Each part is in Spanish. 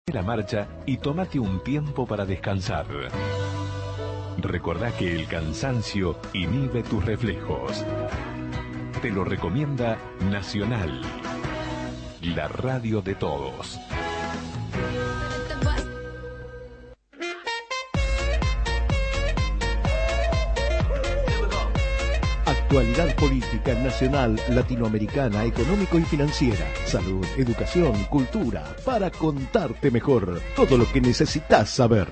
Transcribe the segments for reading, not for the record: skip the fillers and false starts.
La marcha y tómate un tiempo para descansar. Recordá que el cansancio inhibe tus reflejos. Te lo recomienda Nacional, la radio de todos. Actualidad política, nacional, latinoamericana, económico y financiera, salud, educación, cultura, para contarte mejor todo lo que necesitas saber.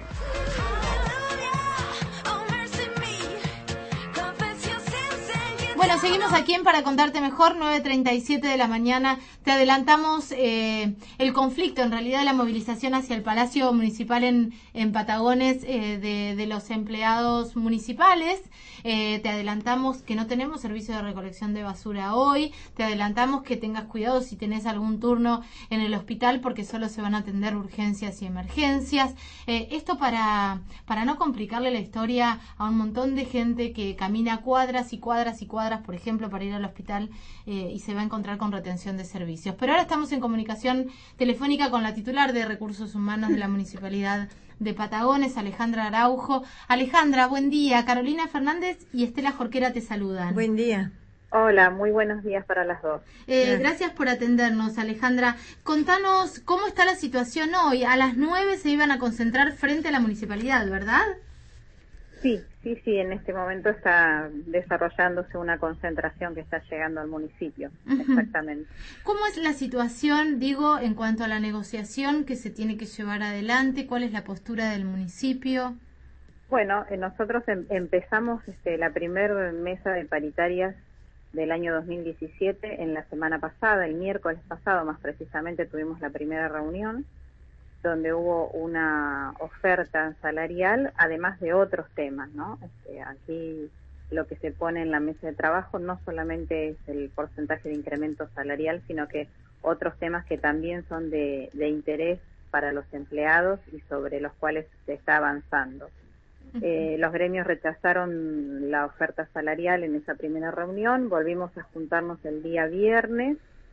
Bueno, seguimos aquí en Para Contarte Mejor, 9:37 de la mañana. Te adelantamos el conflicto, en realidad la movilización hacia el Palacio Municipal en Patagones de los empleados municipales. Te adelantamos que no tenemos servicio de recolección de basura hoy. Te adelantamos que tengas cuidado si tenés algún turno en el hospital, porque solo se van a atender urgencias y emergencias. Esto para no complicarle la historia a un montón de gente que camina cuadras y cuadras y cuadras, por ejemplo, para ir al hospital y se va a encontrar con retención de servicios. Pero ahora estamos en comunicación telefónica con la titular de Recursos Humanos de la Municipalidad de Patagones, Alejandra Araujo. Alejandra, buen día. Carolina Fernández y Estela Jorquera te saludan. Buen día. Hola, muy buenos días para las dos. Gracias por atendernos, Alejandra. Contanos cómo está la situación hoy. A las 9 se iban a concentrar frente a la municipalidad, ¿verdad? Sí, en este momento está desarrollándose una concentración que está llegando al municipio, exactamente. ¿Cómo es la situación, digo, en cuanto a la negociación que se tiene que llevar adelante? ¿Cuál es la postura del municipio? Bueno, nosotros empezamos la primer mesa de paritarias del año 2017 en la semana pasada, el miércoles pasado más precisamente tuvimos la primera reunión, donde hubo una oferta salarial, además de otros temas, ¿no? Aquí lo que se pone en la mesa de trabajo no solamente es el porcentaje de incremento salarial, sino que otros temas que también son de interés para los empleados y sobre los cuales se está avanzando. Los gremios rechazaron la oferta salarial en esa primera reunión, volvimos a juntarnos el día viernes,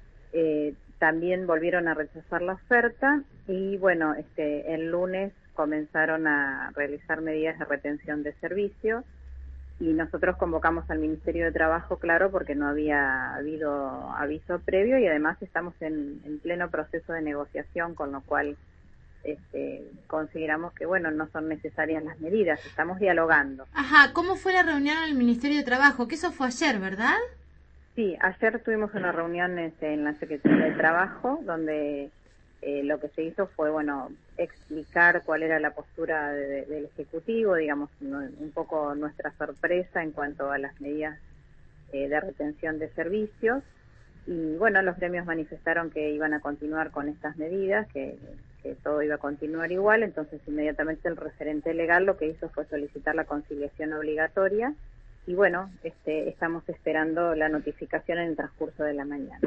también volvieron a rechazar la oferta y bueno, el lunes comenzaron a realizar medidas de retención de servicio y nosotros convocamos al Ministerio de Trabajo, claro, porque no había habido aviso previo y además estamos en pleno proceso de negociación, con lo cual consideramos que bueno, no son necesarias las medidas, estamos dialogando. Ajá, ¿cómo fue la reunión en el Ministerio de Trabajo? Que eso fue ayer, ¿verdad? Sí, ayer tuvimos una reunión en la Secretaría de Trabajo, donde lo que se hizo fue, bueno, explicar cuál era la postura del Ejecutivo, digamos, un poco nuestra sorpresa en cuanto a las medidas de retención de servicios. Y bueno, los gremios manifestaron que iban a continuar con estas medidas, que todo iba a continuar igual, entonces inmediatamente el referente legal lo que hizo fue solicitar la conciliación obligatoria. Y bueno, estamos esperando la notificación en el transcurso de la mañana.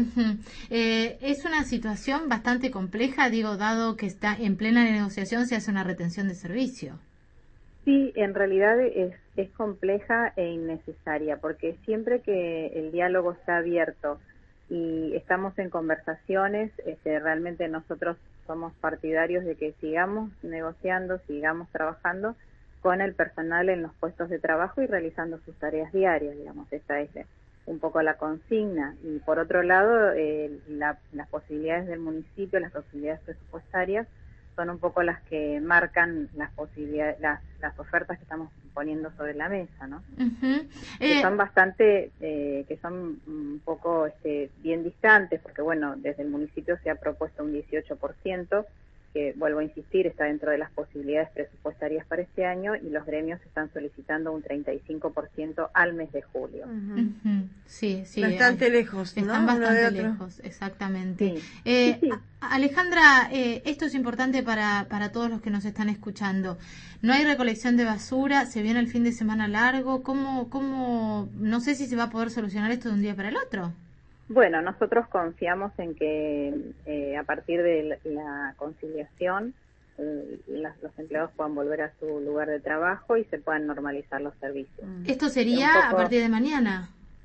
Es una situación bastante compleja, digo, dado que está en plena negociación, se hace una retención de servicio. Sí, en realidad es compleja e innecesaria, porque siempre que el diálogo está abierto y estamos en conversaciones, realmente nosotros somos partidarios de que sigamos negociando, sigamos trabajando con el personal en los puestos de trabajo y realizando sus tareas diarias, digamos, esta es un poco la consigna. Y por otro lado, las posibilidades del municipio, las posibilidades presupuestarias, son un poco las que marcan las posibilidades, las ofertas que estamos poniendo sobre la mesa, ¿no? Que son bastante, que son un poco bien distantes, porque bueno, desde el municipio se ha propuesto un 18%, que vuelvo a insistir, está dentro de las posibilidades presupuestarias para este año, y los gremios están solicitando un 35% al mes de julio. Sí, bastante lejos, ¿no? Están bastante lejos, exactamente. Sí. Alejandra, esto es importante para todos los que nos están escuchando. No hay recolección de basura, se viene el fin de semana largo. ¿Cómo? No sé si se va a poder solucionar esto de un día para el otro. Bueno, nosotros confiamos en que a partir de la conciliación los empleados puedan volver a su lugar de trabajo y se puedan normalizar los servicios. ¿Esto sería a partir de mañana?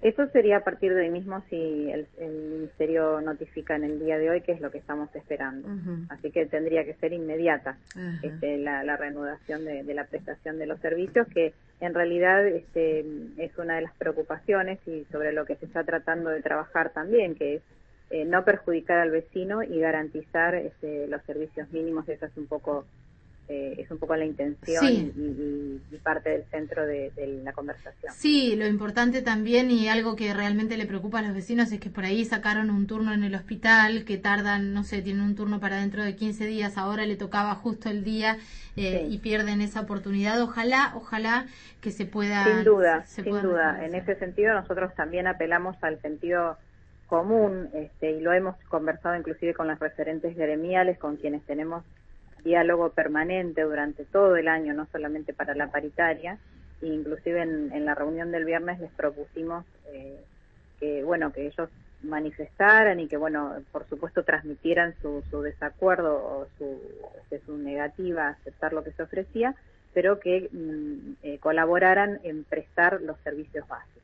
Eso sería a partir de hoy mismo si el Ministerio notifica en el día de hoy, que es lo que estamos esperando. Así que tendría que ser inmediata la reanudación de la prestación de los servicios, que en realidad es una de las preocupaciones y sobre lo que se está tratando de trabajar también, que es no perjudicar al vecino y garantizar los servicios mínimos. Eso es un poco la intención y parte del centro de la conversación. Sí, lo importante también y algo que realmente le preocupa a los vecinos es que por ahí sacaron un turno en el hospital que tardan, no sé, tienen un turno para dentro de 15 días, ahora le tocaba justo el día y pierden esa oportunidad. Ojalá que se pueda... Sin duda. En ese sentido nosotros también apelamos al sentido común y lo hemos conversado inclusive con las referentes gremiales, con quienes tenemos diálogo permanente durante todo el año, no solamente para la paritaria, e inclusive en la reunión del viernes les propusimos que ellos manifestaran y que por supuesto transmitieran su desacuerdo o su negativa a aceptar lo que se ofrecía, pero que colaboraran en prestar los servicios básicos.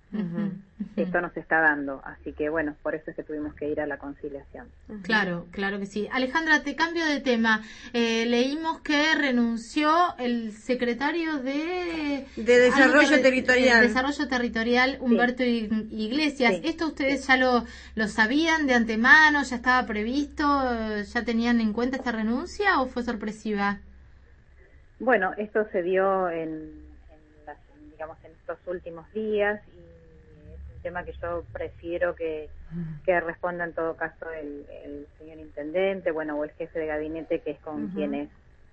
Esto nos está dando, así que por eso es que tuvimos que ir a la conciliación. Claro que sí. Alejandra, te cambio de tema. Leímos que renunció el secretario de Desarrollo Territorial. Humberto Iglesias. Sí. ¿Esto ustedes ya lo sabían de antemano? ¿Ya estaba previsto? ¿Ya tenían en cuenta esta renuncia o fue sorpresiva? Bueno, esto se dio en estos últimos días y es un tema que yo prefiero que responda en todo caso el señor intendente, o el jefe de gabinete, que es con quienes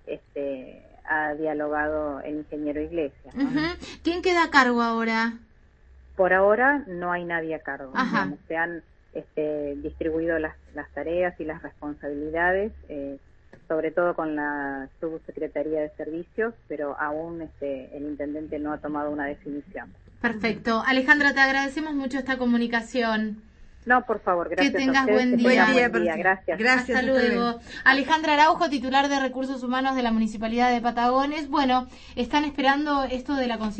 ha dialogado el ingeniero Iglesias, ¿no? ¿Quién queda a cargo ahora? Por ahora no hay nadie a cargo. Se han distribuido las tareas y las responsabilidades, sobre todo con la subsecretaría de servicios, pero aún el intendente no ha tomado una definición. Perfecto. Alejandra, te agradecemos mucho esta comunicación. No, por favor, gracias. Que tengas a ustedes. buen día. Gracias. Hasta luego. Alejandra Araujo, titular de Recursos Humanos de la Municipalidad de Patagones. Están esperando esto de la conciliación.